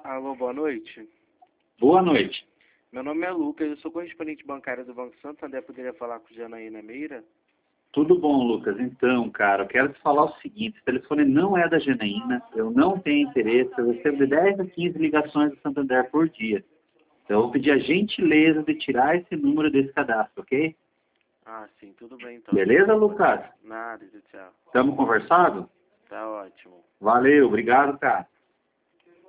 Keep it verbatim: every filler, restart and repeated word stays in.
Alô, boa noite. Boa noite. Meu nome é Lucas, eu sou correspondente bancário do Banco Santander. Poderia falar com Janaína Meira? Tudo bom, Lucas? Então, cara, eu quero te falar o seguinte, o telefone não é da Janaína, eu não tenho interesse, eu recebo de dez a quinze ligações do Santander por dia. Então, eu vou pedir a gentileza de tirar esse número desse cadastro, ok? Ah, sim, tudo bem então. Beleza, Lucas? Nada, tchau. Estamos conversando? Tá ótimo. Valeu, obrigado, cara.